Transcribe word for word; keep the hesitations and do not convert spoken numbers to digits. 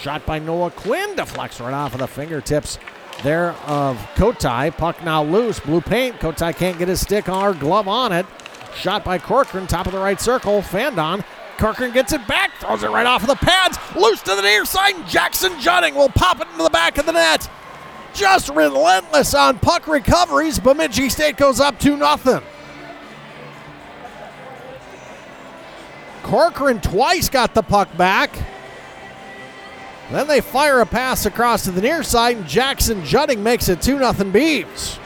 Shot by Noah Quinn. Deflects right off of the fingertips there of Kotai. Puck now loose. Blue paint. Kotai can't get his stick or glove on it. Shot by Corcoran. Top of the right circle. Fandon. Corcoran gets it back. Throws it right off of the pads. Loose to the near side. Jackson Judding will pop it into the back of the net. Just relentless on puck recoveries. Bemidji State goes up two nothing. Corcoran twice got the puck back. Then they fire a pass across to the near side, and Jackson Judding makes it two nothing Beavs.